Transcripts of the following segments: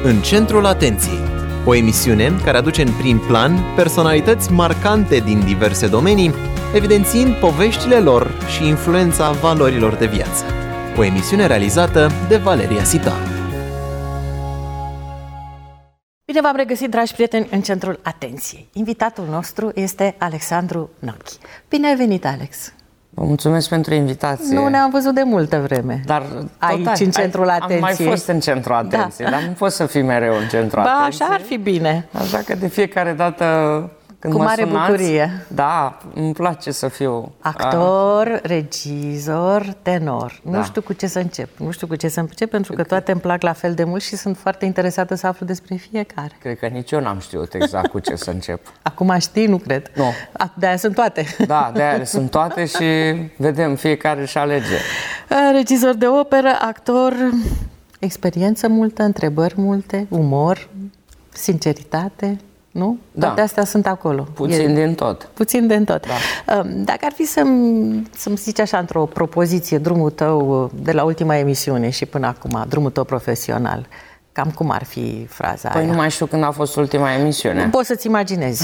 În centrul atenției, o emisiune care aduce în prim plan personalități marcante din diverse domenii, evidențiind poveștile lor și influența valorilor de viață. O emisiune realizată de Valeria Sitaru. Bine v-am regăsit, dragi prieteni, în centrul atenției. Invitatul nostru este Alexandru Nochi. Bine ai venit, Alex! Vă mulțumesc pentru invitație. Nu ne-am văzut de multă vreme. Dar aici, în centrul atenției. Am mai fost în centrul atenției, dar nu pot să fii mereu în centrul atenției. Așa ar fi bine. Așa că de fiecare dată când cu mă mare sunați, bucurie. Da, îmi place să fiu actor, regizor, tenor. Da. Nu știu cu ce să încep. Pentru că toate îmi plac la fel de mult și sunt foarte interesată să aflu despre fiecare. Cred că nici eu n-am știut exact cu ce să încep. Acum știi, nu cred. Nu. De-aia sunt toate. Da, de-aia sunt toate și vedem, fiecare își alege. Regizor de operă, actor, experiență multă, întrebări multe, umor, sinceritate. Nu? Da. Toate astea sunt acolo. Puțin din tot. Puțin din tot. Da. Dacă ar fi să-mi zici așa într-o propoziție, drumul tău de la ultima emisiune și până acum, drumul tău profesional, cam cum ar fi fraza aia? Nu mai știu când a fost ultima emisiune. Nu poți să-ți imaginezi.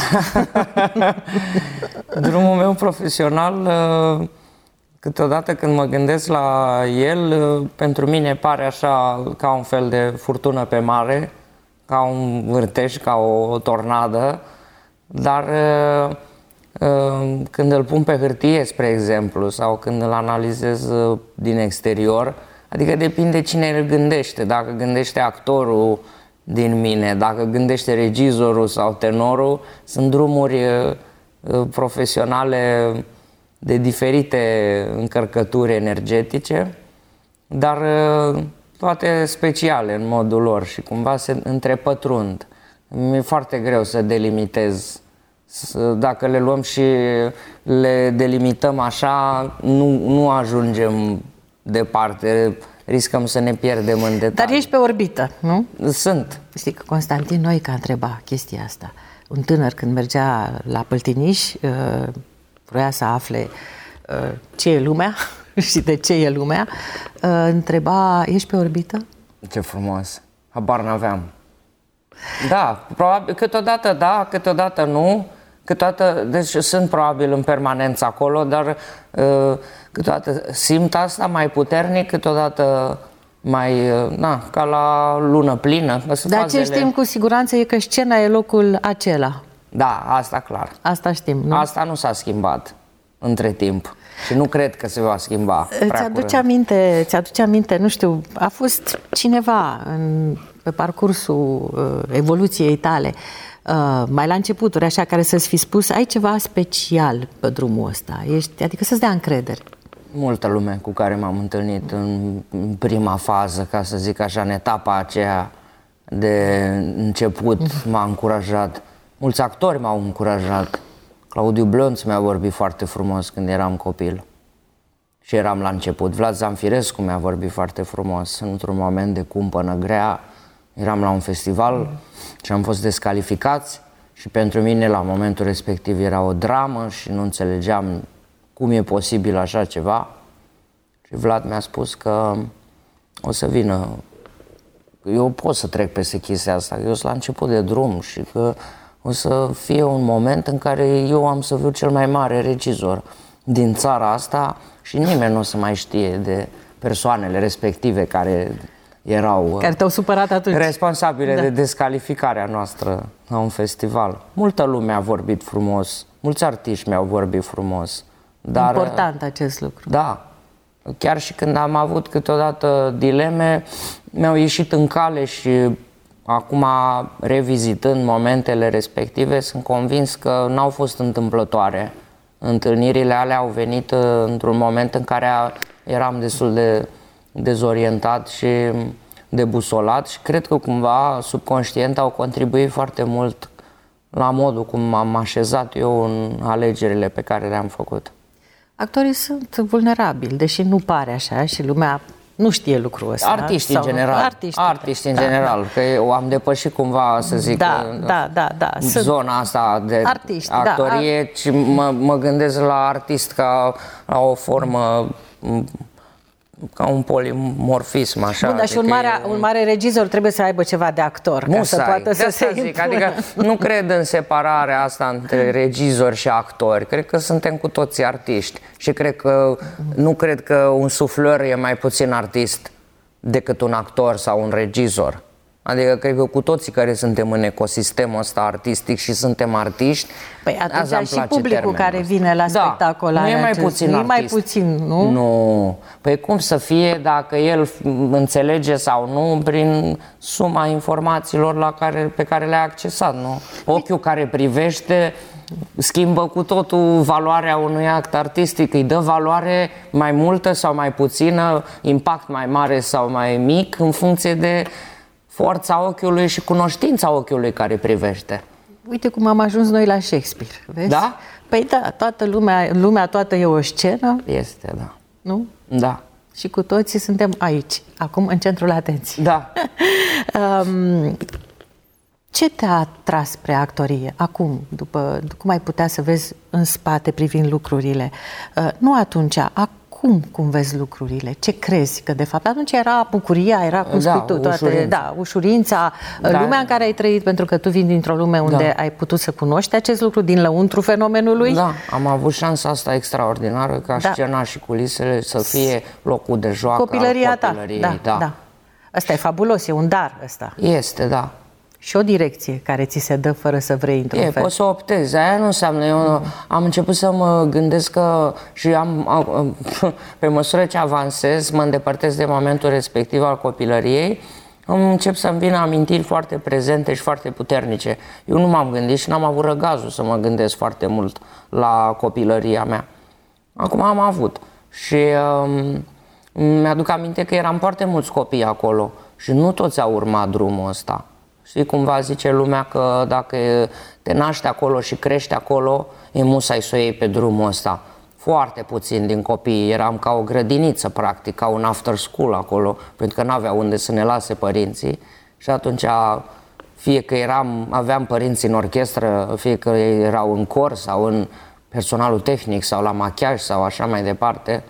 Drumul meu profesional, câteodată când mă gândesc la el, pentru mine pare așa ca un fel de furtună pe mare, ca un vârtej, ca o tornadă, dar când îl pun pe hârtie, spre exemplu, sau când îl analizez din exterior, adică depinde cine îl gândește, dacă gândește actorul din mine, dacă gândește regizorul sau tenorul, sunt drumuri profesionale de diferite încărcături energetice, dar toate speciale în modul lor și cumva se întrepătrund. Mi-e foarte greu să delimitez. Dacă le luăm și le delimităm așa, nu ajungem departe, riscăm să ne pierdem în detalii. Dar ești pe orbită, nu? Sunt. Știi că Constantin Noica întreba chestia asta. Un tânăr când mergea la Păltiniș, vroia să afle ce e lumea și de ce e lumea, întreba, ești pe orbită? Ce frumos! Habar n-aveam. Da, probabil, câteodată da, câteodată nu, câteodată, deci sunt probabil în permanență acolo, dar câteodată simt asta mai puternic, câteodată mai, ca la lună plină. Dar ce știm cu siguranță e că scena e locul acela. Da, asta clar. Asta știm, nu? Asta nu s-a schimbat între timp. Și nu cred că se va schimba. Ți-aduce aminte, nu știu, a fost cineva pe parcursul evoluției tale, mai la începuturi, așa, care să-ți fi spus, ai ceva special pe drumul ăsta, adică să-ți dea încredere. Multă lume cu care m-am întâlnit în prima fază, ca să zic așa, în etapa aceea de început, m-a încurajat. Mulți actori m-au încurajat. Claudiu Blonț mi-a vorbit foarte frumos când eram copil și eram la început. Vlad Zamfirescu mi-a vorbit foarte frumos. Într-un moment de cumpănă grea, eram la un festival și am fost descalificați și pentru mine la momentul respectiv era o dramă și nu înțelegeam cum e posibil așa ceva. Și Vlad mi-a spus că o să vină, eu pot să trec peste chestia asta, eu sunt la început de drum și că o să fie un moment în care eu am să fiu cel mai mare regizor din țara asta și nimeni nu o să mai știe de persoanele respective care erau care te-au supărat atunci, responsabile de descalificarea noastră la un festival. Multă lume a vorbit frumos, mulți artiști mi-au vorbit frumos. Dar, important acest lucru. Da, chiar și când am avut câteodată dileme, mi-au ieșit în cale și acum, revizitând momentele respective, sunt convins că n-au fost întâmplătoare. Întâlnirile alea au venit într-un moment în care eram destul de dezorientat și debusolat și cred că cumva subconștient au contribuit foarte mult la modul cum m-am așezat eu în alegerile pe care le-am făcut. Actorii sunt vulnerabili, deși nu pare așa și lumea nu știe lucrul ăsta. Artiștii în general. Artiștii în general, că eu am depășit cumva, să zic, zona asta de actorie și mă gândesc la artist ca la o formă ca un polimorfism, așa. Bun, dar și un mare regizor trebuie să aibă ceva de actor, ca să poată să se impună. Adică nu cred în separarea asta între regizori și actori. Cred că suntem cu toții artiști și nu cred că un sufleur e mai puțin artist decât un actor sau un regizor. Adică cred că cu toții care suntem în ecosistemul ăsta artistic și suntem artiști, păi atunci și publicul care vine la spectacol nu e mai puțin artist. Mai puțin, nu? Nu. Păi cum să fie dacă el înțelege sau nu prin suma informațiilor pe care le-a accesat, nu? Ochiul care privește schimbă cu totul valoarea unui act artistic, îi dă valoare mai multă sau mai puțină, impact mai mare sau mai mic în funcție de forța ochiului și cunoștința ochiului care privește. Uite cum am ajuns noi la Shakespeare, vezi? Da? Păi da, toată lumea toată e o scenă. Este, da. Nu? Da. Și cu toții suntem aici, acum în centrul atenției. Da. Ce te-a atras spre actorie acum, cum ai putea să vezi în spate privind lucrurile? Nu atunci, acum cum vezi lucrurile? Ce crezi? Că de fapt atunci era bucuria, era cum spui tu, ușurința, lumea în care ai trăit, pentru că tu vii dintr-o lume unde ai putut să cunoști acest lucru din lăuntru fenomenului. Da, am avut șansa asta extraordinară ca scena și culisele să fie locul de joacă copilăria al copilăriei. Da. Asta e fabulos, e un dar ăsta. Este, da. Și o direcție care ți se dă fără să vrei într-un fel. Poți să optezi. Aia nu înseamnă. Eu am început să mă gândesc că și pe măsură ce avansez, mă îndepărtez de momentul respectiv al copilăriei, încep să-mi vină amintiri foarte prezente și foarte puternice. Eu nu m-am gândit și n-am avut răgazul să mă gândesc foarte mult la copilăria mea. Acum am avut. Și mi-aduc aminte că eram foarte mulți copii acolo și nu toți au urmat drumul ăsta. Știi, cumva zice lumea că dacă te naști acolo și crești acolo, e musai să o iei pe drumul ăsta. Foarte puțin din copii, eram ca o grădiniță, practic, ca un after school acolo, pentru că n-aveau unde să ne lase părinții. Și atunci, fie că aveam părinți în orchestră, fie că erau în cor sau în personalul tehnic sau la machiaj sau așa mai departe,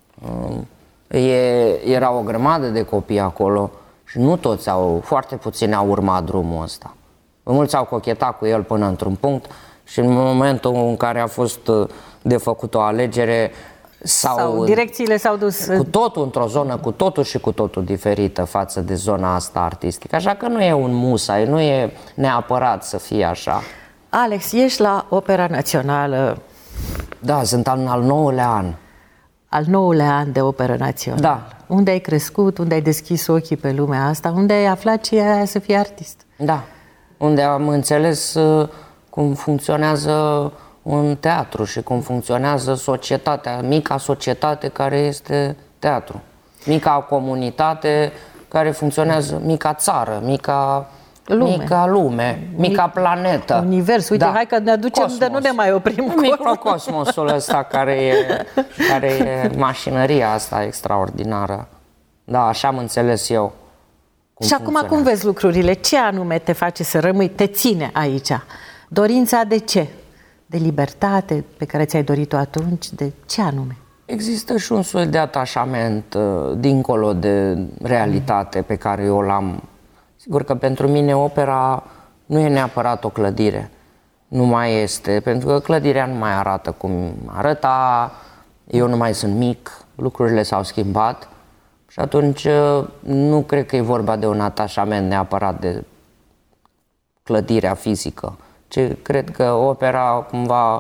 era o grămadă de copii acolo. Și nu toți foarte puțini au urmat drumul ăsta. Mulți au cochetat cu el până într-un punct și în momentul în care a fost de făcut o alegere sau direcțiile s-au dus cu totul într-o zonă cu totul și cu totul diferită față de zona asta artistică. Așa că nu e un musai, nu e neapărat să fie așa. Alex, ești la Opera Națională. Da, sunt în al 9-lea an. Al 9-lea an de Operă Națională. Da. Unde ai crescut, unde ai deschis ochii pe lumea asta, unde ai aflat ce e să fii artist. Da, unde am înțeles cum funcționează un teatru și cum funcționează societatea, mica societate care este teatru. Mica comunitate care funcționează, mica țară, mica lume, mica planetă. Univers, uite, hai că ne aducem, de nu ne mai oprim. Microcosmosul ăsta care e mașinăria asta extraordinară. Da, așa am înțeles eu. Și acum cum vezi lucrurile? Ce anume te face să rămâi, te ține aici? Dorința de ce? De libertate pe care ți-ai dorit-o atunci? De ce anume? Există și un soi de atașament dincolo de realitate pe care eu l-am. Sigur că pentru mine opera nu e neapărat o clădire, nu mai este, pentru că clădirea nu mai arată cum arăta, eu nu mai sunt mic, lucrurile s-au schimbat și atunci nu cred că e vorba de un atașament neapărat de clădirea fizică, ci cred că opera cumva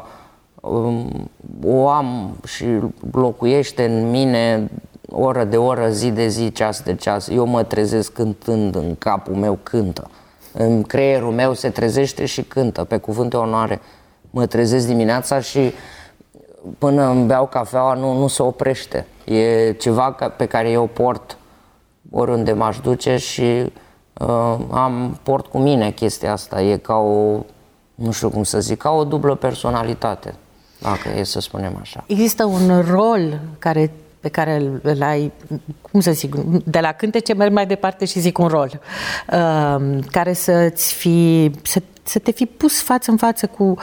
o am și locuiește în mine oră de oră, zi de zi, ceas de ceas. Eu mă trezesc cântând, în capul meu cântă. În creierul meu se trezește și cântă, pe cuvânt de onoare. Mă trezesc dimineața și până îmi beau cafeaua nu se oprește. E ceva pe care eu port oriunde m-aș duce și port cu mine chestia asta. E ca o, nu știu cum să zic, ca o dublă personalitate, dacă e să spunem așa. Există un rol pe care îl ai, cum să zic, de la cântece merg mai departe și zic un rol, care să te fi pus față în față cu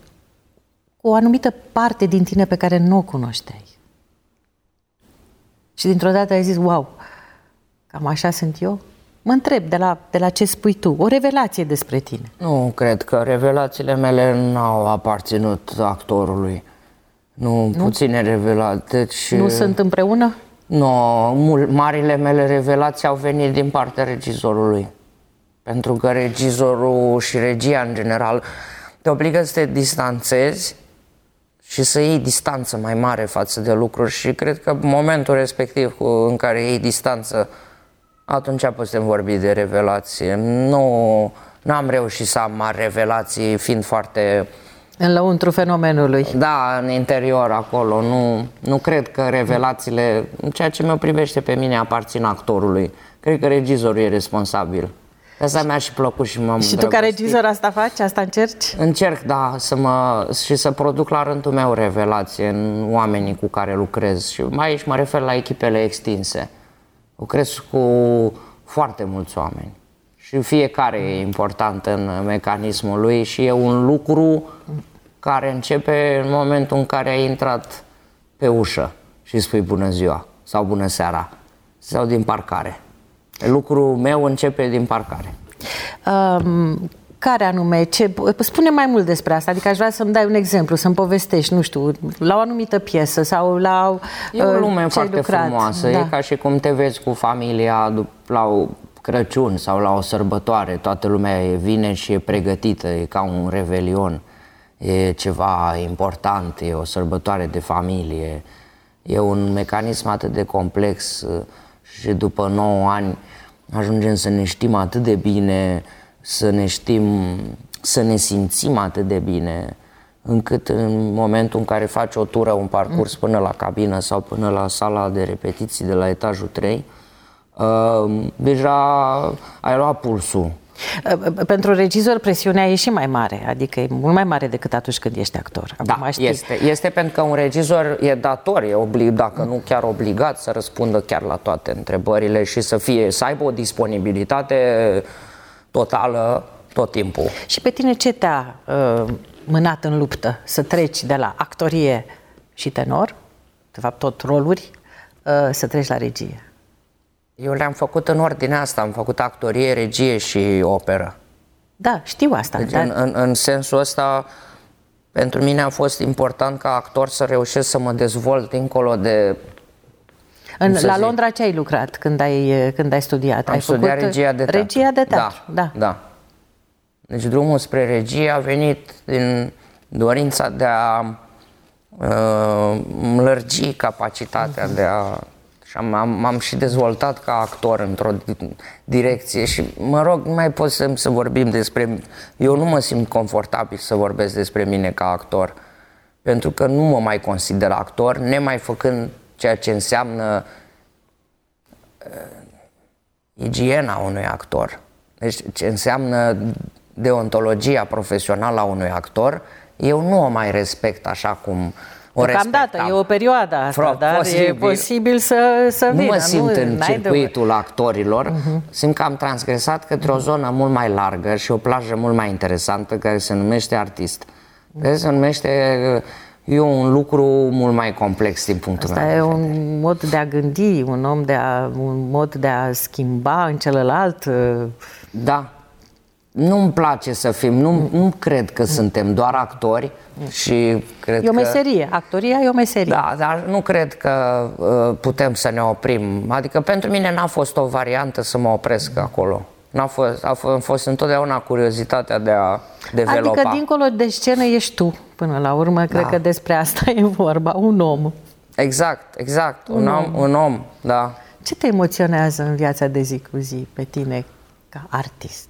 o anumită parte din tine pe care nu o cunoșteai. Și dintr-o dată ai zis, wow, cam așa sunt eu? Mă întreb de la ce spui tu, o revelație despre tine. Nu, cred că revelațiile mele n-au aparținut actorului. Nu? Puține revelații. Deci, nu sunt împreună? Nu, marile mele revelații au venit din partea regizorului. Pentru că regizorul și regia în general te obligă să te distanțezi și să iei distanță mai mare față de lucruri și cred că momentul respectiv în care iei distanță, atunci putem vorbi de revelație. Nu am reușit să am mari revelații fiind foarte... În lăuntru fenomenului. Da, în interior acolo. Nu cred că revelațiile, ceea ce mă privește pe mine, aparțin actorului. Cred că regizorul e responsabil. Asta mi-a și plăcut și m-am Și tu ca regizor asta faci? Asta încerci? Încerc, da, să produc la rândul meu revelație în oamenii cu care lucrez. Și aici mă refer la echipele extinse. Lucrez cu foarte mulți oameni. Și fiecare e important în mecanismul lui și e un lucru care începe în momentul în care ai intrat pe ușă și spui bună ziua sau bună seara sau din parcare. Lucrul meu începe din parcare. Care anume? Spune mai mult despre asta, adică aș vrea să-mi dai un exemplu, să-mi povestești, nu știu, la o anumită piesă sau la e o lume foarte frumoasă, da. E ca și cum te vezi cu familia la o Crăciun sau la o sărbătoare, toată lumea vine și e pregătită, e ca un revelion, e ceva important, e o sărbătoare de familie, e un mecanism atât de complex și după 9 ani ajungem să ne știm atât de bine, să ne simțim atât de bine, încât în momentul în care faci o tură, un parcurs până la cabină sau până la sala de repetiții de la etajul 3, deja ai luat pulsul. Pentru regizor presiunea e și mai mare, adică e mult mai mare decât atunci când ești actor. Da, este pentru că un regizor e dator, dacă nu chiar obligat să răspundă chiar la toate întrebările și să aibă o disponibilitate totală tot timpul. Și pe tine ce te-a mânat în luptă să treci de la actorie și tenor, de fapt tot roluri, să treci la regie? Eu le-am făcut în ordinea asta, am făcut actorie, regie și operă. Da, știu asta. Deci în sensul ăsta, pentru mine a fost important ca actor să reușesc să mă dezvolt dincolo de... La Londra ce ai lucrat când ai studiat? Am studiat regia de teatru. Regia de teatru, da. Deci drumul spre regie a venit din dorința de a lărgi capacitatea de a... Și m-am și dezvoltat ca actor într-o direcție și, mă rog, nu mai pot să vorbim despre... Eu nu mă simt confortabil să vorbesc despre mine ca actor, pentru că nu mă mai consider actor, nemai făcând ceea ce înseamnă igiena unui actor. Deci ce înseamnă deontologia profesională a unui actor, eu nu o mai respect așa cum... Deocamdată, e o perioadă asta, dar e posibil să vină. Nu mă simt în circuitul actorilor, simt că am transgresat către o zonă mult mai largă și o plajă mult mai interesantă care se numește artist. Se numește... E un lucru mult mai complex din punctul meu de vedere. Asta e un mod de a gândi, un mod de a schimba în celălalt. Da. Nu-mi place să fim, nu cred că suntem doar actori și cred e o meserie, actoria e o meserie. Da, dar nu cred că putem să ne oprim. Adică pentru mine n-a fost o variantă să mă opresc acolo. A fost întotdeauna curiozitatea de a developa. Adică dincolo de scenă ești tu, până la urmă, cred că despre asta e vorba, un om. Exact, un om, da. Ce te emoționează în viața de zi cu zi pe tine ca artist?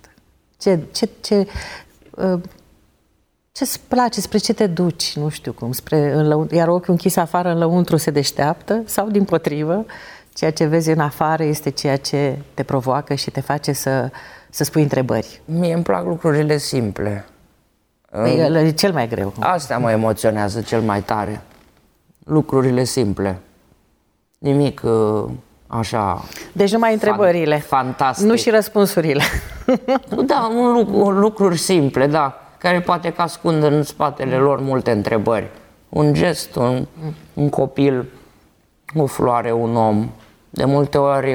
Ce-ți place, spre ce te duci, nu știu cum, iar ochiul închis afară, în lăuntru se deșteaptă sau dimpotrivă, ceea ce vezi în afară este ceea ce te provoacă și te face să spui întrebări? Mie îmi plac lucrurile simple. E cel mai greu. Astea mă emoționează cel mai tare. Lucrurile simple. Nimic așa... Deci numai întrebările. Fantastic. Nu și răspunsurile. Da, lucruri simple, da, care poate că ascund în spatele lor multe întrebări. Un gest, un copil, o floare, un om, De multe ori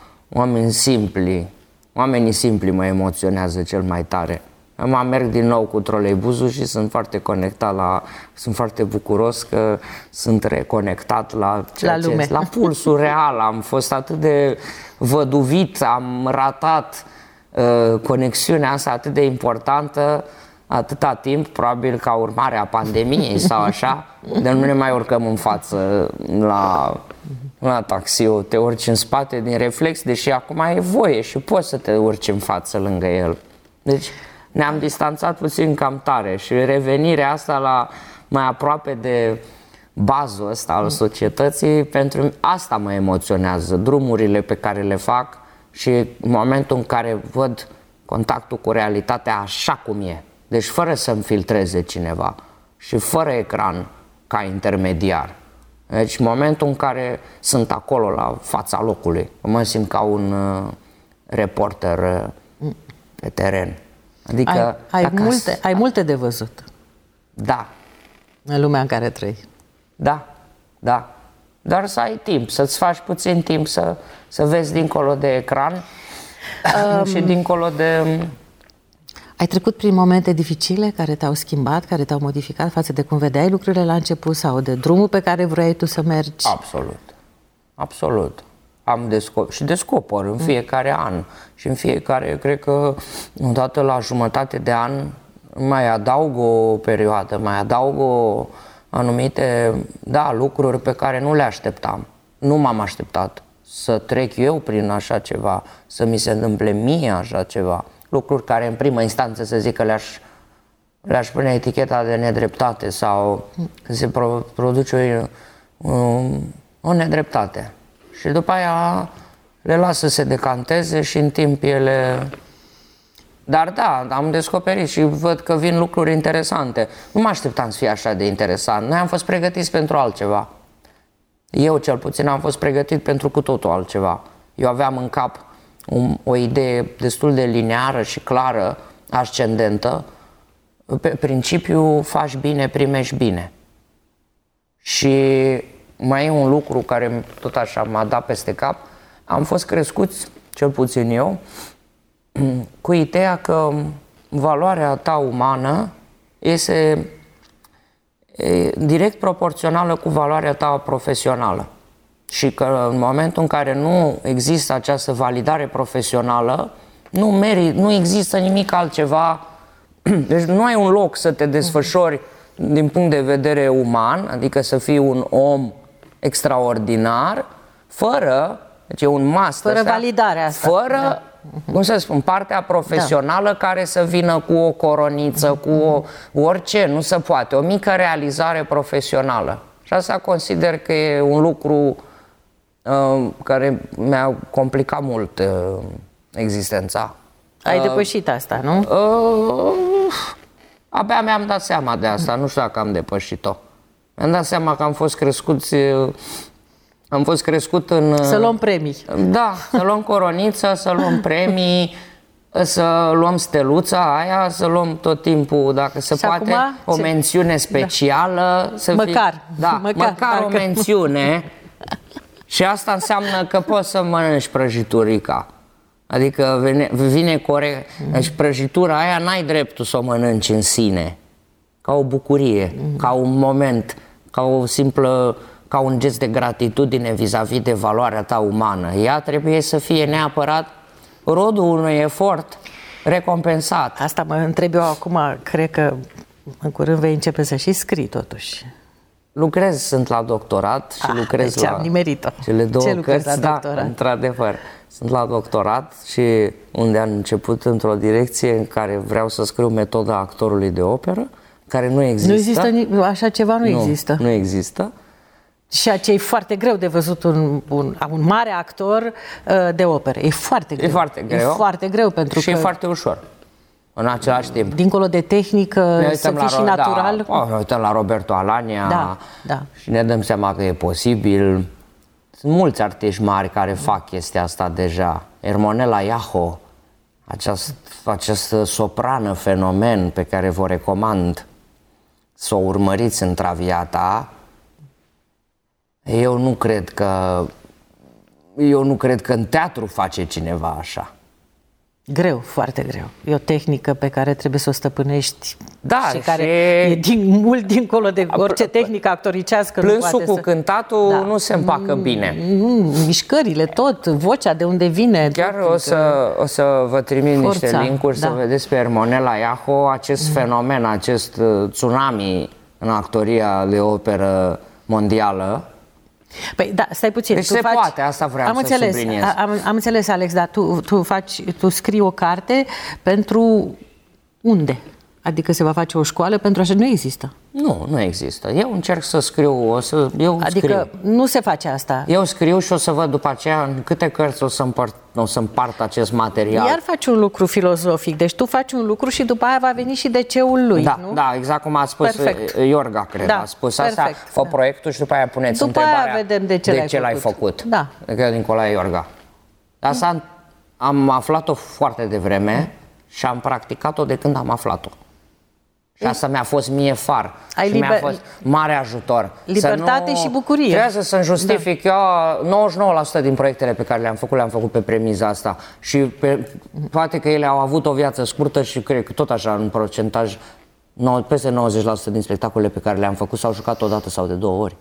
oamenii simpli mă emoționează cel mai tare. Mă merg din nou cu troleibuzul și sunt foarte conectat sunt foarte bucuros că sunt reconectat la la pulsul real. Am fost atât de văduvit, am ratat conexiunea asta atât de importantă atâta timp, probabil ca urmare a pandemiei sau așa, de nu ne mai urcăm în față la taxiu, te urci în spate din reflex, deși acum e voie și poți să te urci în față lângă el. Deci ne-am distanțat puțin cam tare și revenirea asta la mai aproape de bazul ăsta al societății, pentru asta mă emoționează, drumurile pe care le fac și momentul în care văd contactul cu realitatea așa cum e. Deci fără să-mi filtreze cineva și fără ecran ca intermediar. Deci momentul în care sunt acolo la fața locului, mă simt ca un reporter pe teren. Adică ai multe de văzut. Da. În lumea în care trăi. Da. Dar să ai timp, să-ți faci puțin timp să vezi dincolo de ecran și dincolo de... Ai trecut prin momente dificile care te-au schimbat, care te-au modificat față de cum vedeai lucrurile la început sau de drumul pe care vrei tu să mergi? Absolut. Am descoper în fiecare an și în fiecare, cred că odată la jumătate de an mai adaug o perioadă, mai adaug anumite lucruri pe care nu le așteptam. Nu m-am așteptat să trec eu prin așa ceva, să mi se întâmple mie așa ceva. Lucruri care în primă instanță să zic că le-aș pune eticheta de nedreptate sau că se produce o nedreptate. Și după aia le las să se decanteze și în timp ele... Dar da, am descoperit și văd că vin lucruri interesante. Nu mă așteptam să fie așa de interesant. Noi am fost pregătiți pentru altceva. Eu cel puțin am fost pregătit pentru cu totul altceva. Eu aveam în cap o idee destul de lineară și clară, ascendentă. Pe principiu, faci bine, primești bine. Și mai e un lucru care tot așa m-a dat peste cap. Am fost crescuți, cel puțin eu, cu ideea că valoarea ta umană este direct proporțională cu valoarea ta profesională. Și că în momentul în care nu există această validare profesională, nu există nimic altceva. Deci nu ai un loc să te desfășori din punct de vedere uman, adică să fii un om extraordinar, deci e un must fără validarea asta. Fără, cum să spun, partea profesională care să vină cu o coroniță, cu orice, nu se poate. O mică realizare profesională. Și asta consider că e un lucru care mi-a complicat mult existența. Ai depășit asta, nu? Abia mi-am dat seama de asta, nu știu dacă am depășit-o. Mi-am dat seama că am fost crescut în... Să luăm premii. Da, să luăm coroniță, să luăm premii, să luăm steluța aia, să luăm tot timpul, dacă se poate, o mențiune specială. Să măcar o mențiune. Și asta înseamnă că poți să mănânci prăjiturica. Adică vine corect. Deci prăjitura aia n-ai dreptul să o mănânci în sine. Ca o bucurie, ca un moment, ca un gest de gratitudine vis-a-vis de valoarea ta umană. Ea trebuie să fie neapărat rodul unui efort recompensat. Asta mă întreb eu acum, cred că în curând vei începe să și scrii totuși. Sunt la doctorat și lucrez deci am nimerit-o. Cele două cărți, într-adevăr. Sunt la doctorat și unde am început într-o direcție în care vreau să scriu metoda actorului de operă, care nu există. Nu există așa ceva, nu există. Nu există. Și ce e foarte greu de văzut un mare actor de operă. E foarte greu. E foarte greu pentru și că... e foarte ușor. În același timp. Dincolo de tehnică, să fii și natural. Ne uităm la Roberto Alagna și ne dăm seama că e posibil. Sunt mulți artiști mari care fac chestia asta deja. Ermonela Iaho, această soprană fenomen pe care vă recomand să o urmăriți în Traviata. Eu nu cred că Eu nu cred că în teatru face cineva așa. Greu, foarte greu. E o tehnică pe care trebuie să o stăpânești și care e mult dincolo de orice tehnică actoricească. Plânsul cu cântatul nu se împacă bine. Mișcările, tot, vocea de unde vine. Chiar o să vă trimit niște link-uri să vedeți pe Ermonela Iaho acest fenomen, acest tsunami în actoria de operă mondială. Păi da, stai puțin. Deci se poate, asta vreau să subliniez. Am înțeles, Alex, dar tu scrii o carte pentru unde? Adică se va face o școală pentru așa? Nu există. Nu există. Eu încerc să scriu, adică nu se face asta. Eu scriu și o să văd după aceea în câte cărți o să împart acest material. Iar faci un lucru filozofic, deci tu faci un lucru și după aia va veni și DC-ul lui, nu? Da, exact cum a spus Iorga, cred, a spus asta, fă proiectul și după aia puneți întrebarea vedem de ce l-ai făcut. Da. Cred Nicolae Iorga. Asta am aflat-o foarte devreme și am practicat-o de când am aflat-o. Și asta mi-a fost mie far. Mi-a fost mare ajutor. Libertate și bucurie. Trebuie să-mi justific. Eu 99% din proiectele pe care le-am făcut pe premiza asta. Și poate că ele au avut o viață scurtă și cred că tot așa în procentaj peste 90% din spectacolele pe care le-am făcut s-au jucat o dată sau de 2 ori.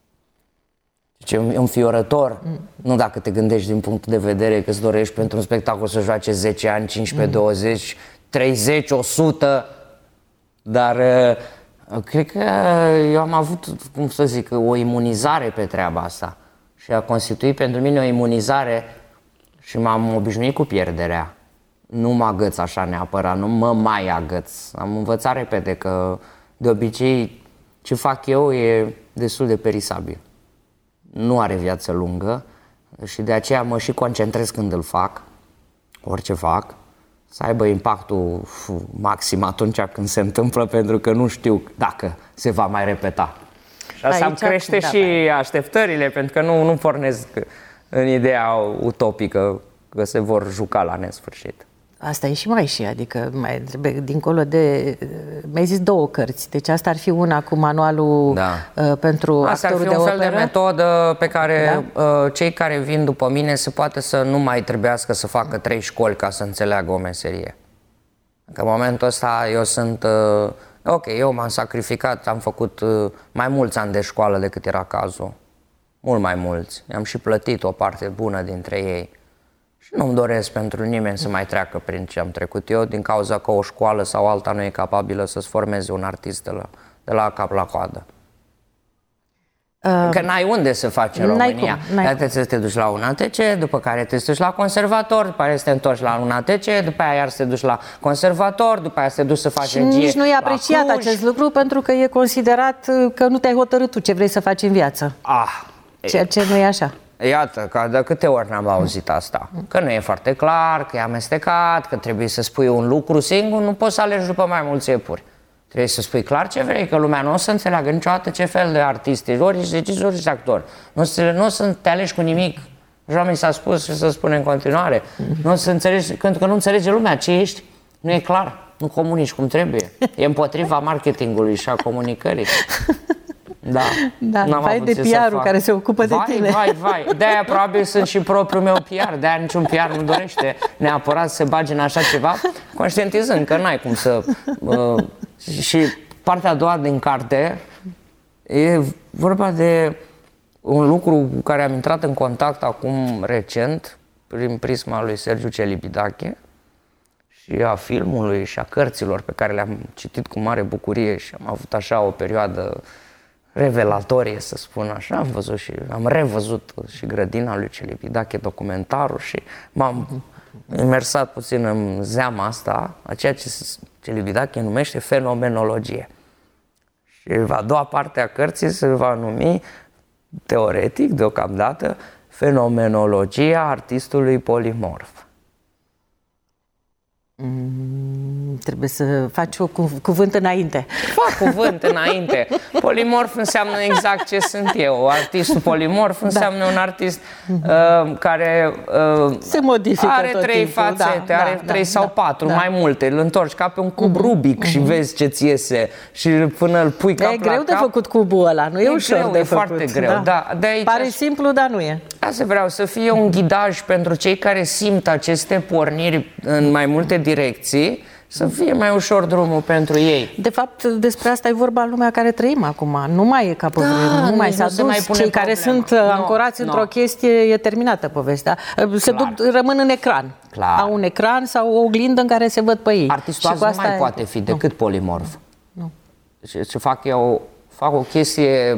Deci e înfiorător. Nu dacă te gândești din punctul de vedere că îți dorești pentru un spectacol să joace 10 ani, 15, 20, 30, 100. Dar cred că eu am avut, cum să zic, o imunizare pe treaba asta. Și a constituit pentru mine o imunizare și m-am obișnuit cu pierderea. Nu mă agăț așa neapărat, nu mă mai agăț. Am învățat repede că de obicei ce fac eu e destul de perisabil. Nu are viață lungă și de aceea mă și concentrez când îl fac, orice fac, să aibă impactul maxim atunci când se întâmplă, pentru că nu știu dacă se va mai repeta. Și asta îmi crește și așteptările, pentru că nu pornesc în ideea utopică că se vor juca la nesfârșit. Asta e și mai și, adică mai trebuie dincolo de... Mi-ai zis 2 cărți, deci asta ar fi una cu manualul pentru asta actorul de operă. Asta ar fi un fel de metodă pe care cei care vin după mine se poate să nu mai trebuiască să facă 3 școli ca să înțeleagă o meserie. Că în momentul ăsta eu sunt... eu m-am sacrificat, am făcut mai mulți ani de școală decât era cazul. Mult mai mulți. I-am și plătit o parte bună dintre ei. Și nu-mi doresc pentru nimeni să mai treacă prin ce am trecut eu, din cauza că o școală sau alta nu e capabilă să-ți formeze un artist de la cap la coadă. Că n-ai unde să faci în România. Trebuie să te duci la un ATC, după care te duci la conservator, după aia să te întorci la un ATC, după aia iar să te duci la conservator, după aia să te duci să faci regie. Și nici nu e apreciat acest lucru, pentru că e considerat că nu te-ai hotărât tu ce vrei să faci în viață. Ceea ce nu e așa. Iată, că de câte ori n-am auzit asta? Că nu e foarte clar, că e amestecat, că trebuie să spui un lucru singur, nu poți să alegi după mai mulți iepuri. Trebuie să spui clar ce vrei, că lumea nu o să înțeleagă niciodată ce fel de artist ești, ori ești regizor, ori ești actor. Nu o să te alegi cu nimic. Așa mi s-a spus și să spune în continuare. Nu o să înțelegi, pentru că nu înțelege lumea ce ești, nu e clar, nu comunici cum trebuie. E împotriva marketingului și a comunicării. Da, vai de PR-ul care se ocupă de tine. Vai. De-aia probabil sunt și propriul meu PR. De-aia niciun PR nu dorește neapărat să se bage în așa ceva, conștientizând că n-ai cum să... Și partea a doua din carte e vorba de un lucru cu care am intrat în contact acum recent, prin prisma lui Sergiu Celibidache și a filmului și a cărților pe care le-am citit cu mare bucurie și am avut așa o perioadă revelatorie, să spun așa. Am revăzut și Grădina lui Celibidache, documentarul, și m-am imersat puțin în zeama asta, a ceea ce Celibidache numește fenomenologie. Și a doua parte a cărții se va numi, teoretic, deocamdată, fenomenologia artistului polimorf. Trebuie să faci un cuvânt înainte. Fac cuvânt înainte. Polimorf înseamnă exact ce sunt eu. Artistul polimorf înseamnă un artist care se modifică are tot 3 timpul. fațete, are 3 sau 4, mai multe. Îl întorci ca pe un cub Rubic și vezi ce-ți iese și până îl pui cap la cap. E greu de făcut cubul ăla, nu e ușor greu, de e făcut. foarte greu. Da. De aici pare simplu, dar nu e. Asta vreau, să fie un ghidaj pentru cei care simt aceste porniri în mai multe direcții, să fie mai ușor drumul pentru ei. De fapt, despre asta e vorba în lumea care trăim acum. Nu mai e ca pe vremuri, nu mai s-a dus. mai pune Cei care sunt ancorați într-o chestie, e terminată povestea. Rămân în ecran. Clar. Au un ecran sau o oglindă în care se văd pe ei. Artistul azi nu mai poate fi decât polimorf. Nu. Ce fac eu? Fac o chestie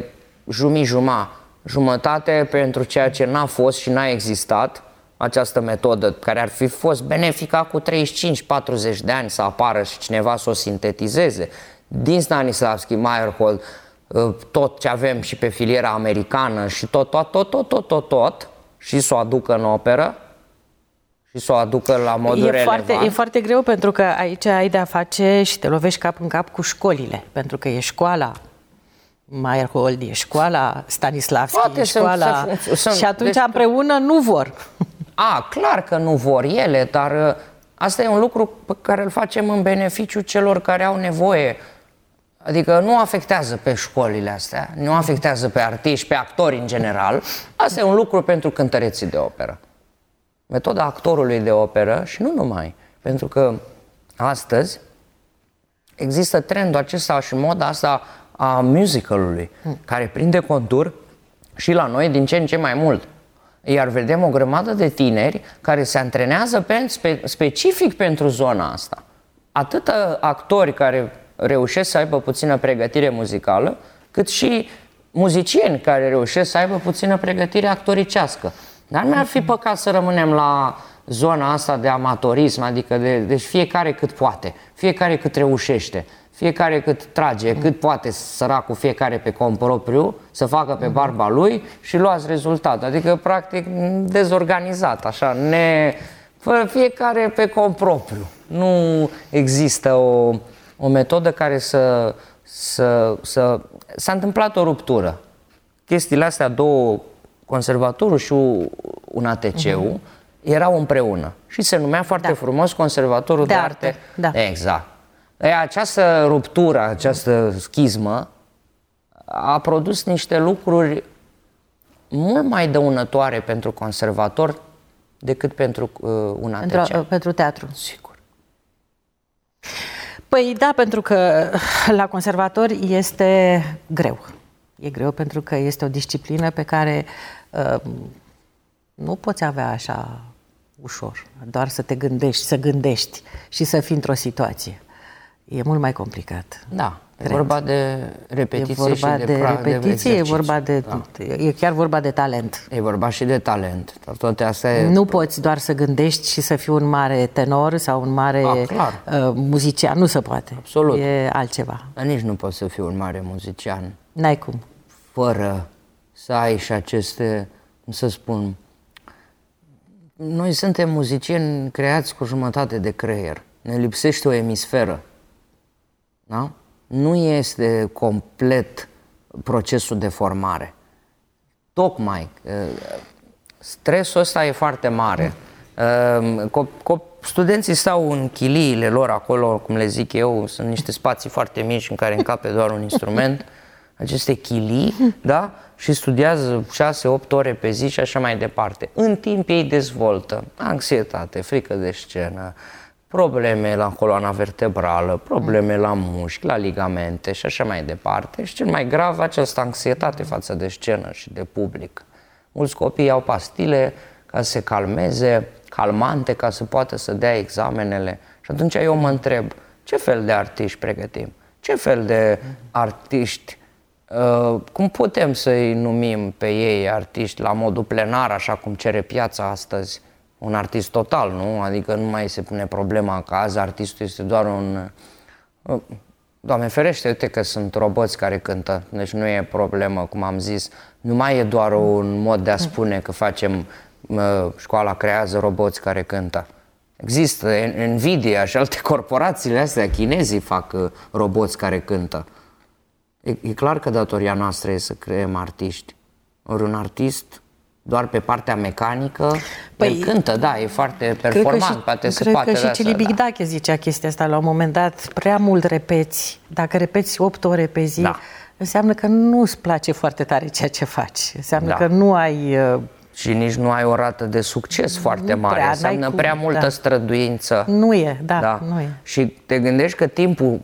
jumătate pentru ceea ce n-a fost și n-a existat, această metodă care ar fi fost benefică cu 35-40 de ani să apară și cineva să o sintetizeze. Din Stanislavski, Meyerhold, tot ce avem și pe filiera americană și tot și să o aducă în operă și să o aducă la modul relevant. E foarte greu pentru că aici ai de-a face și te lovești cap în cap cu școlile, pentru că e școala Meyerhold, e școala Stanislavski, e școala... Și atunci împreună nu vor. Clar că nu vor ele, dar asta e un lucru pe care îl facem în beneficiu celor care au nevoie. Adică nu afectează pe școlile astea, nu afectează pe artiști, pe actori în general. Asta e un lucru pentru cântăreții de operă. Metoda actorului de operă și nu numai. Pentru că astăzi există trendul acesta și moda asta a musicalului, care prinde contur și la noi din ce în ce mai mult. Iar vedem o grămadă de tineri care se antrenează specific pentru zona asta. Atât actori care reușesc să aibă puțină pregătire muzicală, cât și muzicieni care reușesc să aibă puțină pregătire actoricească. Dar mi-ar fi păcat să rămânem la zona asta de amatorism, adică deci fiecare cât poate, fiecare cât reușește, fiecare cât trage, cât poate săracul fiecare pe cont propriu, să facă pe barba lui și luați rezultat. Adică, practic, dezorganizat, așa, fiecare pe cont propriu. Nu există o metodă care S-a întâmplat o ruptură. Chestiile astea două, conservatorul și un ATC-ul, erau împreună și se numea foarte frumos Conservatorul de Arte. Da. Exact. Această ruptură, această schismă a produs niște lucruri mult mai dăunătoare pentru conservator decât pentru un ATC. Pentru teatru. Sigur. Păi da, pentru că la conservatori este greu. E greu pentru că este o disciplină pe care nu poți avea așa ușor, doar să te gândești, să gândești și să fii într-o situație. E mult mai complicat. Da, e vorba de repetiție și e vorba de e chiar vorba de talent. E vorba și de talent. Dar toate astea nu poți doar să gândești și să fii un mare tenor sau un mare muzician, nu se poate. Absolut. E altceva. Dar nici nu poți să fii un mare muzician. N-ai cum. Fără să ai și aceste, cum să spun, noi suntem muzicieni creați cu jumătate de creier. Ne lipsește o emisferă. Da? Nu este complet procesul de formare. Tocmai stresul ăsta e foarte mare. Studenții stau în chiliile lor acolo, cum le zic eu, sunt niște spații foarte mici în care încape doar un instrument, aceste chilii, da? Și studiază 6-8 ore pe zi și așa mai departe. În timp ei dezvoltă anxietate, frică de scenă, probleme la coloana vertebrală, probleme la mușchi, la ligamente și așa mai departe. Și cel mai grav, această anxietate față de scenă și de public. Mulți copii iau pastile ca să se calmeze, calmante ca să poată să dea examenele. Și atunci eu mă întreb, ce fel de artiști pregătim? Ce fel de artiști, cum putem să-i numim pe ei artiști la modul plenar, așa cum cere piața astăzi? Un artist total, nu? Adică nu mai se pune problema că azi artistul este doar un... Doamne ferește, uite că sunt roboți care cântă, deci nu e problemă, cum am zis. Nu mai e doar un mod de a spune că facem, școala creează roboți care cântă. Există Nvidia și alte corporațiile astea, chinezii fac roboți care cântă. E clar că datoria noastră e să creăm artiști. Ori un artist doar pe partea mecanică, el cântă, da, e foarte performant, poate se poate. Cred că și Cili Bigdache zicea chestia asta la un moment dat, prea mult repeți. Dacă repeți 8 ore pe zi, înseamnă că nu îți place foarte tare ceea ce faci. Înseamnă că nu ai... Și nici nu ai o rată de succes foarte mare, înseamnă prea multă străduință. Nu e, nu e. Și te gândești că timpul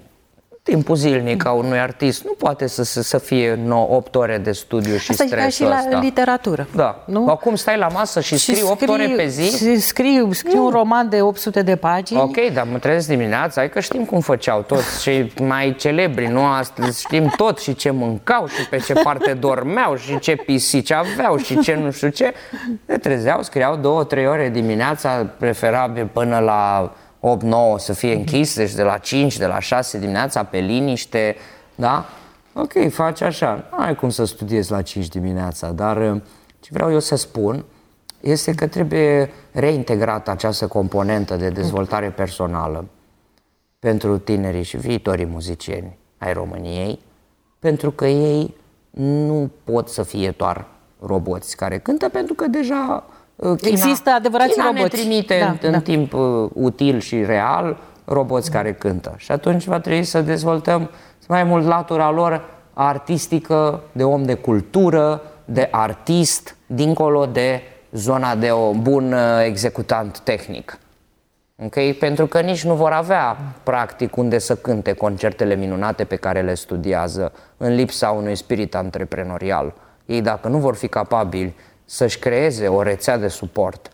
zilnic a unui artist nu poate să fie 8 ore de studiu și asta stresul ăsta. Asta e ca și la literatură. Da. Nu? Acum stai la masă și scrii 8 ore pe zi? Scriu un roman de 800 de pagini. Ok, dar mă trezesc dimineața, hai că știm cum făceau toți cei mai celebri, nu? Astăzi știm tot și ce mâncau și pe ce parte dormeau și ce pisici aveau și ce nu știu ce. Se trezeau, scriau 2-3 ore dimineața, preferabil până la 8-9 să fie închis, deci de la 5, de la 6 dimineața pe liniște, da? Ok, faci așa, nu ai cum să studiezi la 5 dimineața, dar ce vreau eu să spun este că trebuie reintegrată această componentă de dezvoltare personală pentru tinerii și viitorii muzicieni ai României, pentru că ei nu pot să fie doar roboți care cântă, pentru că deja există adevărați roboți. Ne trimite în timp util și real roboți care cântă. Și atunci va trebui să dezvoltăm mai mult latura lor artistică, de om de cultură, de artist, dincolo de zona de un bun executant tehnic. Okay? Pentru că nici nu vor avea practic unde să cânte concertele minunate pe care le studiază în lipsa unui spirit antreprenorial. Ei, dacă nu vor fi capabili să-și creeze o rețea de suport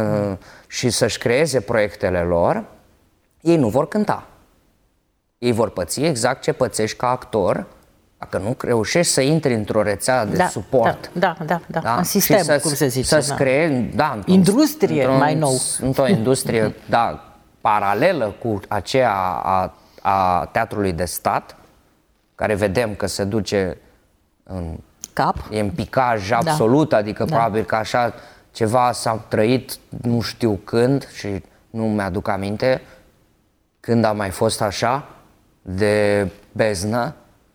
și să-și creeze proiectele lor, ei nu vor cânta. Ei vor păți exact ce pățești ca actor dacă nu reușești să intri într-o rețea de suport. Da, în sistem, cum se zice. Să-ți creezi, industrie mai nou. Într-o industrie, paralelă cu aceea a teatrului de stat, care vedem că se duce în cap. E în picaj absolut, adică probabil că așa ceva s-a trăit nu știu când și nu mi-aduc aminte când a mai fost așa de beznă,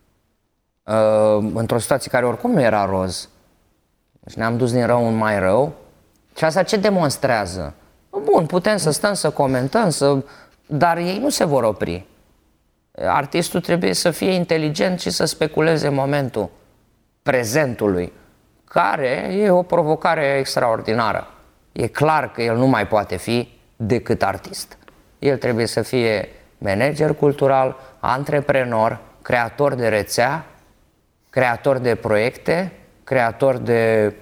într-o situație care oricum nu era roz. Deci ne-am dus din rău în mai rău. Și asta ce demonstrează? Bun, putem să stăm să comentăm, dar ei nu se vor opri. Artistul trebuie să fie inteligent și să speculeze momentul prezentului, care e o provocare extraordinară. E clar că el nu mai poate fi decât artist. El trebuie să fie manager cultural, antreprenor, creator de rețea, creator de proiecte, creator de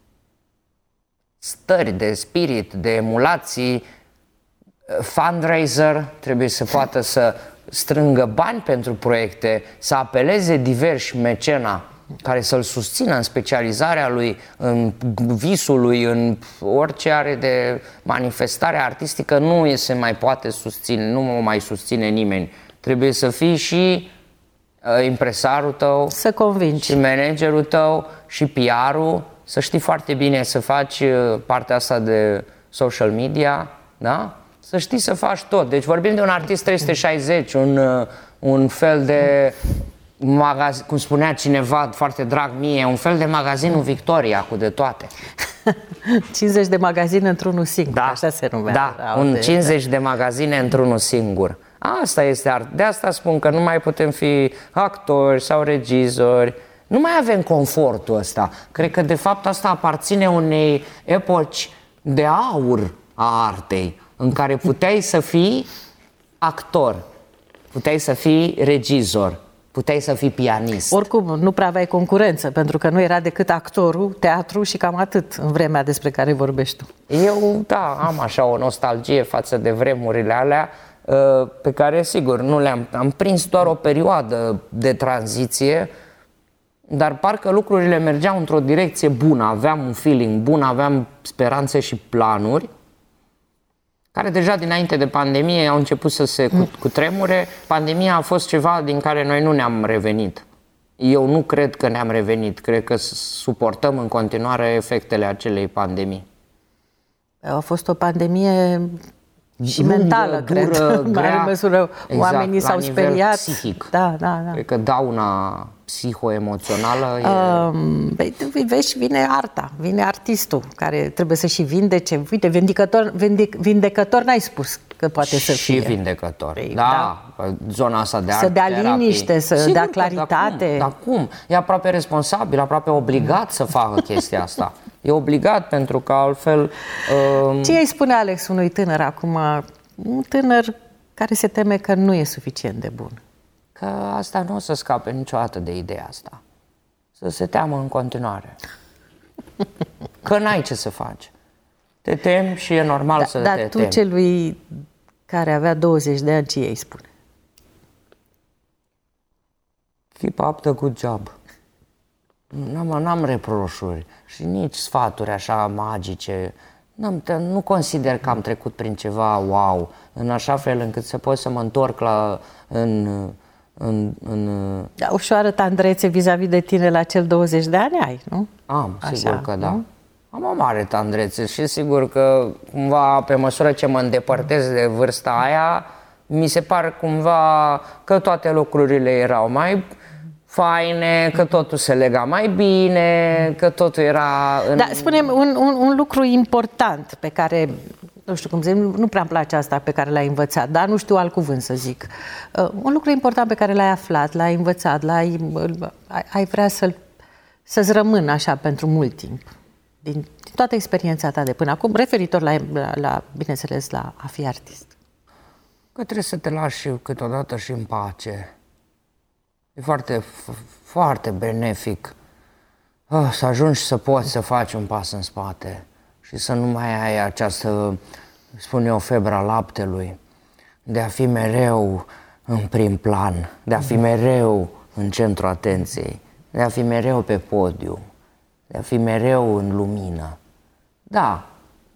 stări, de spirit, de emulații, fundraiser, trebuie să poată să strângă bani pentru proiecte, să apeleze diversi mecena care să-l susțină în specializarea lui, în visul lui, în orice are de manifestare artistică, nu se mai poate susține, nu o mai susține nimeni. Trebuie să fii și impresarul tău, să convingi, și managerul tău, și PR-ul, să știi foarte bine să faci partea asta de social media, da? Să știi să faci tot. Deci vorbim de un artist 360, un fel de magazin, cum spunea cineva foarte drag mie, un fel de magazinul Victoria cu de toate. 50 de magazine într-unul singur, așa se numea. Da, 50 de magazine într-unul singur. Asta este art. De asta spun că nu mai putem fi actori sau regizori. Nu mai avem confortul ăsta. Cred că de fapt asta aparține unei epoci de aur a artei, în care puteai să fii actor, puteai să fii regizor, puteai să fii pianist. Oricum, nu prea aveai concurență, pentru că nu era decât actorul, teatru și cam atât în vremea despre care vorbești tu. Eu, am așa o nostalgie față de vremurile alea, pe care, sigur, nu am prins doar o perioadă de tranziție, dar parcă lucrurile mergeau într-o direcție bună, aveam un feeling bun, aveam speranțe și planuri, care deja dinainte de pandemie au început să se cutremure. Pandemia a fost ceva din care noi nu ne-am revenit. Eu nu cred că ne-am revenit, cred că suportăm în continuare efectele acelei pandemii. A fost o pandemie Și mentală, cred. În mare măsură, oamenii s-au speriat. Psihic. Da. Cred că dauna psihoemoțională vine arta, vine artistul care trebuie să și vindece. Uite, vindecător n-ai spus că poate să fie. Și vindecător, da. Zona asta de să dea liniște, să dea claritate. Dar cum? E aproape responsabil, aproape obligat să facă chestia asta. E obligat pentru că altfel... Ce îi spune Alex unui tânăr acum? Un tânăr care se teme că nu e suficient de bun. Că asta nu o să scape niciodată de ideea asta. Să se teamă în continuare. Că n-ai ce să faci. Te temi și e normal să te temi. Dar tu celui care avea 20 de ani, ce îi spune? Keep up the good job. N-am reproșuri și nici sfaturi așa magice. Nu consider că am trecut prin ceva wow, în așa fel încât să pot să mă întorc Da, ușoară tandrețe vis-a-vis de tine la cel 20 de ani ai, nu? Am, sigur că da. Am o mare tandrețe și sigur că cumva pe măsură ce mă îndepărtez de vârsta aia, mi se pare cumva că toate lucrurile erau mai faine, că totul se lega mai bine, că totul era... Da, spune-mi un lucru important pe care, nu știu cum zic, nu prea îmi place asta pe care l-ai învățat, dar nu știu alt cuvânt să zic. Un lucru important pe care l-ai aflat, l-ai învățat, ai vrea să-ți rămână așa pentru mult timp, din toată experiența ta de până acum, referitor la bineînțeles, la a fi artist. Că trebuie să te lași câteodată și în pace. E foarte, foarte benefic să ajungi să poți să faci un pas în spate și să nu mai ai această, spun eu, febra laptelui, de a fi mereu în prim plan, de a fi mereu în centrul atenției, de a fi mereu pe podium, de a fi mereu în lumină. Da,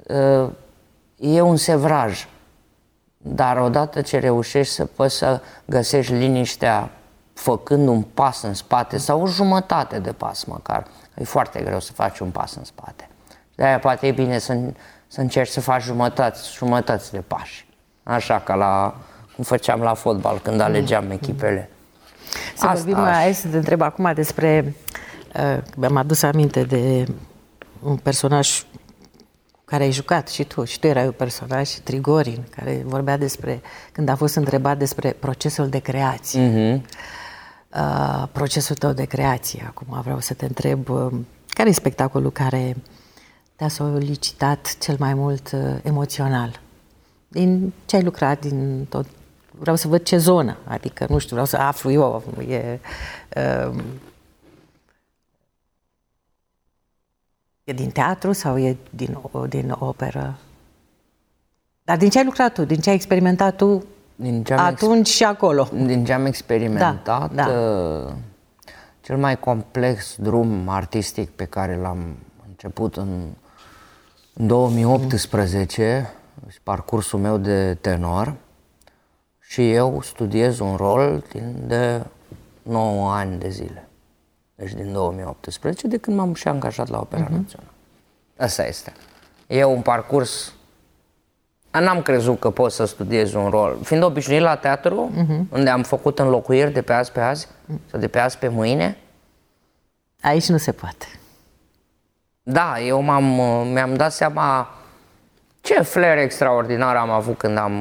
e un sevraj, dar odată ce reușești să poți să găsești liniștea făcând un pas în spate sau o jumătate de pas măcar, e foarte greu să faci un pas în spate. De-aia poate e bine să încerci să faci jumătăți de pași. Așa ca cum făceam la fotbal când alegeam echipele. Să vorbim mai să te întreb acum despre... mi-am adus aminte de un personaj care ai jucat și tu erai un personaj, Trigorin, care vorbea despre, când a fost întrebat despre procesul de creație. Procesul tău de creație. Acum vreau să te întreb, care e spectacolul care te-a solicitat cel mai mult emoțional? Din ce ai lucrat, din tot? Vreau să văd ce zonă, adică, nu știu, vreau să aflu eu. E din teatru sau e din operă? Dar din ce ai lucrat tu? Din ce ai experimentat tu atunci și acolo? Din ce am experimentat, cel mai complex drum artistic pe care l-am început în 2018, parcursul meu de tenor, și eu studiez un rol de 9 ani de zile. Deci din 2018, de când m-am și angajat la Opera Națională. Asta este. E un parcurs... N-am crezut că pot să studiez un rol. Fiind obișnuit la teatru, unde am făcut înlocuiri de pe azi pe azi, sau de pe azi pe mâine... Aici nu se poate. Da, eu mi-am dat seama ce flair extraordinar am avut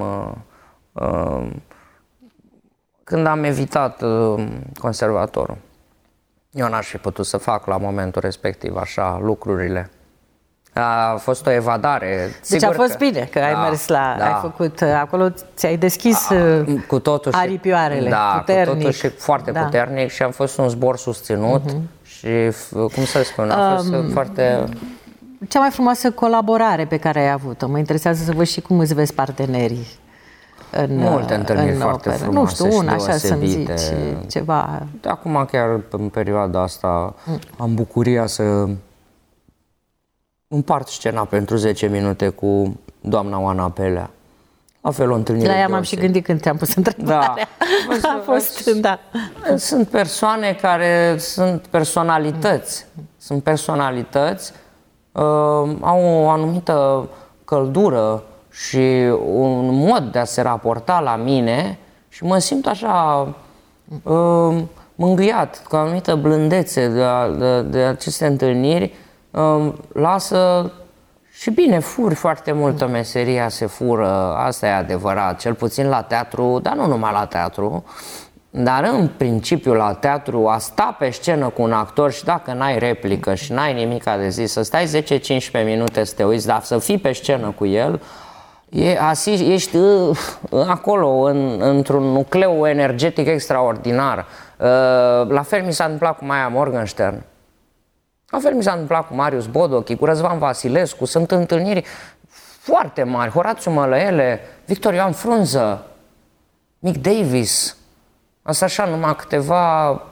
când am evitat conservatorul. Eu n-aș fi putut să fac la momentul respectiv așa lucrurile. A fost o evadare. Deci a fost bine că ai mers ai făcut, acolo ți-ai deschis cu totul aripioarele, puternic. Cu totul și foarte puternic și am fost un zbor susținut și, cum să spun, a fost foarte... Cea mai frumoasă colaborare pe care ai avut-o, mă interesează să văd și cum îți vezi partenerii multe întâlniri foarte frumoase, nu știu, una așa să-mi zici ceva. De acum chiar în perioada asta am bucuria să împart scena pentru 10 minute cu doamna Oana Pelea. La fel o întâlnire. La ea m-am și gândit când te-am pus întrebarea. A fost, Sunt persoane care sunt personalități. Sunt personalități, au o anumită căldură și un mod de a se raporta la mine și mă simt așa mângâiat, cu o anumită blândețe de aceste întâlniri. Lasă și bine, furi foarte multă, meseria se fură, asta e adevărat, cel puțin la teatru, dar nu numai la teatru, dar în principiu la teatru a sta pe scenă cu un actor și dacă n-ai replică și n-ai nimic de zis, să stai 10-15 minute să te uiți, dar să fii pe scenă cu el, ești acolo într-un nucleu energetic extraordinar. La fel mi s-a întâmplat cu Maia Morgenstern. La fel mi s-a întâmplat cu Marius Bodochi, cu Răzvan Vasilescu. Sunt întâlniri foarte mari. Horațiu Mălăele, Victor Ioan Frunză, Mick Davis. Asta așa, numai câteva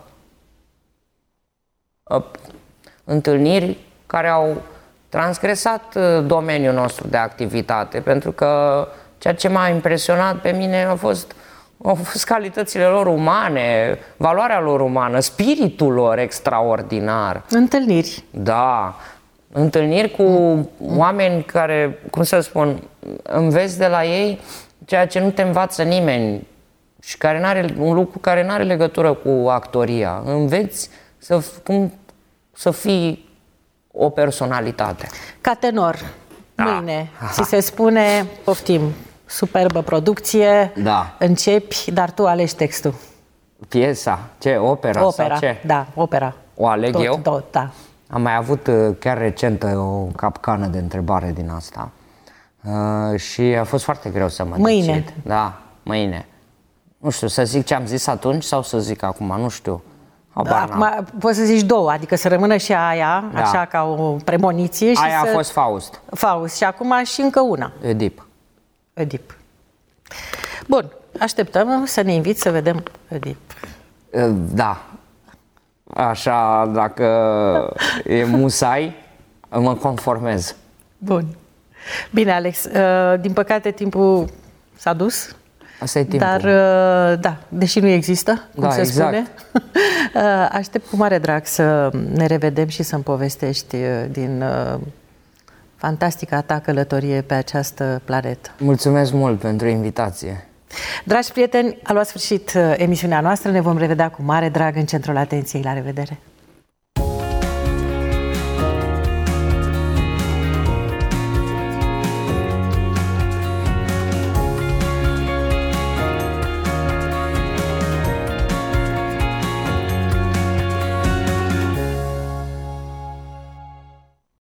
întâlniri care au transgresat domeniul nostru de activitate, pentru că ceea ce m-a impresionat pe mine au fost calitățile lor umane, valoarea lor umană, spiritul lor extraordinar. Întâlniri. Da, întâlniri cu oameni care, cum să spun, înveți de la ei ceea ce nu te învață nimeni și care n-are, un lucru care nu are legătură cu actoria. Înveți să fii o personalitate. Ca tenor, Da. mâine ți se spune, poftim, superbă producție, Da. începi, dar tu alegi textul. Piesa? Ce? Opera? Opera, Sau ce? da, opera. O aleg eu? Tot, da. Am mai avut chiar recent o capcană de întrebare din asta și a fost foarte greu să mă Mâine. decid. Da, mâine. Nu știu, să zic ce am zis atunci sau să zic acum, nu știu. Acum poți să zici două, adică să rămână și aia, Da. așa ca o premoniție. Și Aia a fost Faust. Faust și acum și încă una. Oedip. Oedip. Bun, așteptăm să ne inviți să vedem Oedip. Da. Așa, dacă e musai, mă conformez. Bun. Bine, Alex, din păcate timpul s-a dus. Asta e timpul. Dar, da, deși nu există, cum Da, se exact. spune, aștept cu mare drag să ne revedem și să-mi povestești din fantastica ta călătorie pe această planetă. Mulțumesc mult pentru invitație. Dragi prieteni, a luat sfârșit emisiunea noastră. Ne vom revedea cu mare drag în centrul atenției. La revedere!